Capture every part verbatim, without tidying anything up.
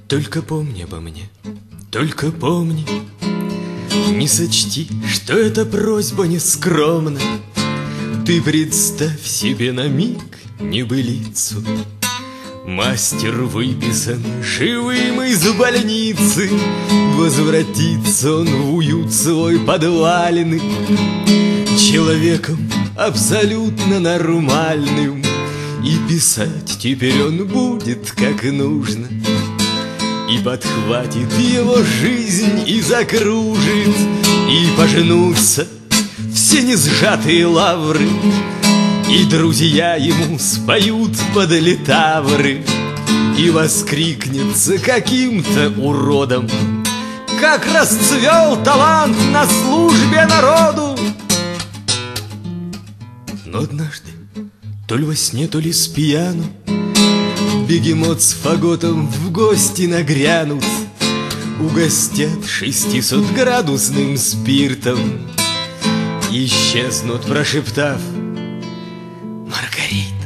Только помни обо мне, только помни. Не сочти, что эта просьба нескромна. Ты представь себе на миг небылицу. Мастер выписан живым из больницы. Возвратится он в уют свой подваленный, человеком абсолютно нормальным. И писать теперь он будет как нужно. И подхватит его жизнь и закружит. И поженутся все несжатые лавры. И друзья ему споют под литавры. И воскликнется каким-то уродом: как расцвел талант на службе народу! Но однажды, то ли во сне, то ли с пьяну, бегемот с фаготом в гости нагрянут. Угостят шестисотградусным спиртом. Исчезнут, прошептав: Маргарита.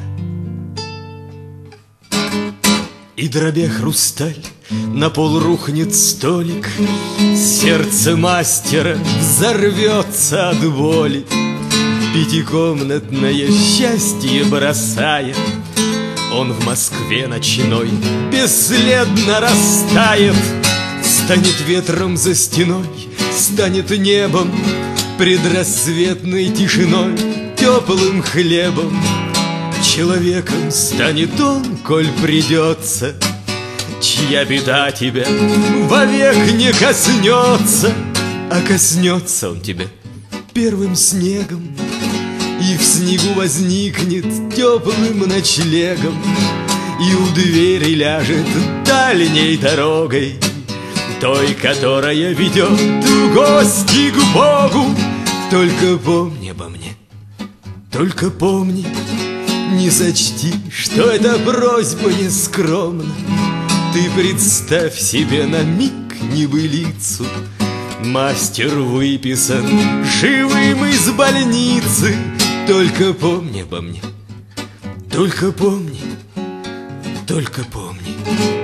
И, дробя хрусталь, на пол рухнет столик. Сердце мастера взорвется от боли. Пятикомнатное счастье бросая, он в Москве ночной бесследно растает. Станет ветром за стеной, станет небом, предрассветной тишиной, теплым хлебом. Человеком станет он, коль придется, чья беда тебя вовек не коснется. А коснется он тебя первым снегом, и в снегу возникнет теплым ночлегом. И у двери ляжет дальней дорогой, той, которая ведет в гости к Богу. Только помни обо мне, только помни. Не сочти, что эта просьба нескромна. Ты представь себе на миг небылицу. Мастер выписан живым из больницы. Только помни обо мне, только помни, только помни.